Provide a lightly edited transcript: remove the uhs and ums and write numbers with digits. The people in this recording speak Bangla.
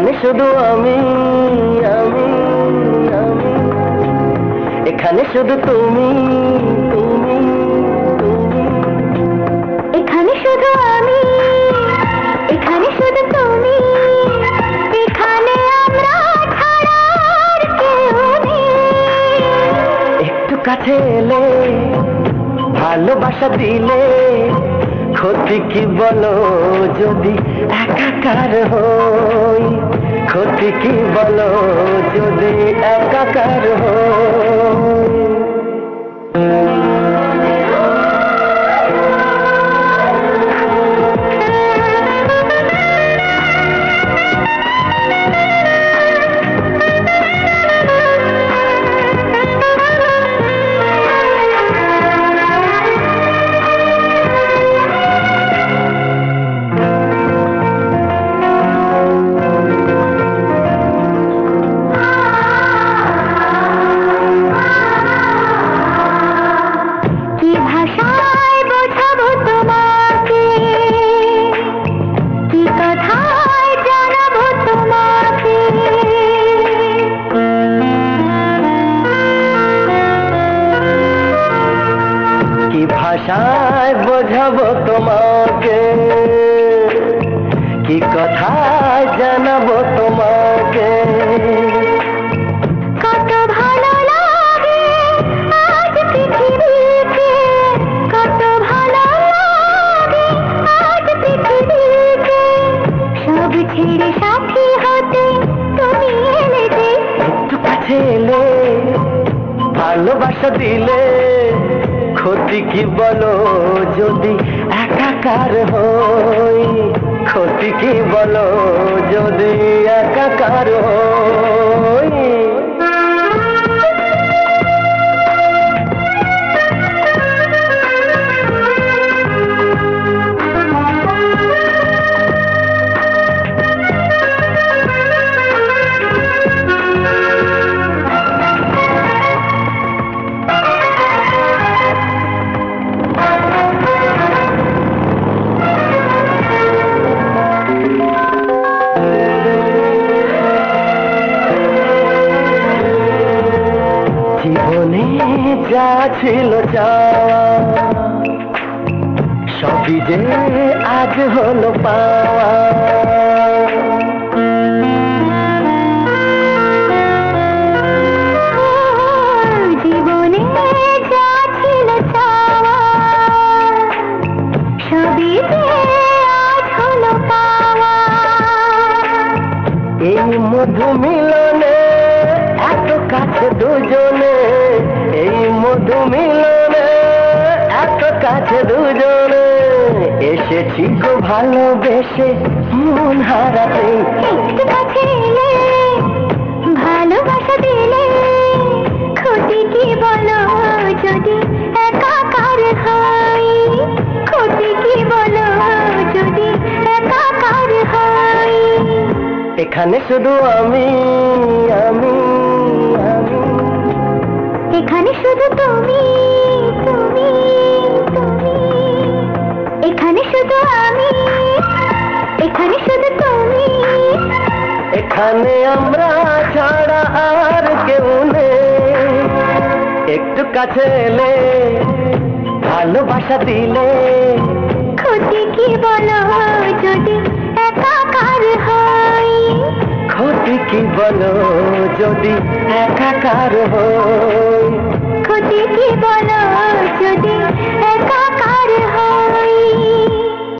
এখানে শুধু আমি আমি আমি, এখানে শুধু তুমি তুমি তুমি, এখানে শুধু আমি, এখানে শুধু তুমি, এখানে আমরা ছাড়া আর কেউ নেই। একটু কাছে এলে ভালোবাসা দিলে, ক্ষতি কি বলো যদি একাকার হই, ক্ষতি কি বলো যদি একাকার হই। ভাষায় বোঝাবো তোমাকে, কি কথায় জানাবো তোমাকে, কত ভালো লাগে আজ পৃথিবীতে, কত ভালো লাগে আজ পৃথিবীতে, সব ছেড়ে সাথী হতে তুমি এলে যে। একটু কাছে এলে ভালোবাসা দিলে, ক্ষতি কি বলো যদি একাকার হই, ক্ষতি কি বলো যদি একাকার হই। জীবনে যা ছিল চাওয়া, সবই যে আজ হলো পাওয়া। জীবনে যা ছিল চাওয়া, সবই যে আজ হলো পাওয়া। এই মধু মিলনে এত কাছে দুজনে, এই মধু মিলনে এত কাছে দুজনে, এসেছি গো ভালোবেসে মন হারাতে। একটু কাছে এলে ভালোবাসা দিলে, ক্ষতি কি বলো যদি একাকার হই, ক্ষতি কি বলো যদি একাকার হই। এখানে শুধু আমি আমি আমি, এখানে শুধু তুমি তুমি তুমি, এখানে শুধু আমি, এখানে শুধু তুমি, এখানে আমরা ছাড়া আর কেউ নেই। একটু কাছে এলে ভালোবাসা দিলে, ক্ষতি কি বলো যদি একাকার হই, ক্ষতি কি বলো যদি একাকার হই, ক্ষতি কি বলো যদি একা